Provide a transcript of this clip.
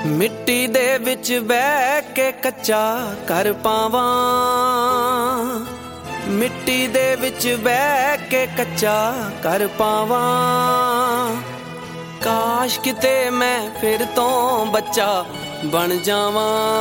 ਮਿੱਟੀ ਦੇ ਵਿੱਚ ਬਹਿ ਕੇ ਕੱਚਾ ਘਰ ਪਾਵਾਂ, ਮਿੱਟੀ ਦੇ ਵਿੱਚ ਬਹਿ ਕੇ ਕੱਚਾ ਘਰ ਪਾਵਾਂ। ਕਾਸ਼ ਕਿਤੇ ਮੈਂ ਫਿਰ ਤੋਂ ਬੱਚਾ ਬਣ ਜਾਵਾਂ।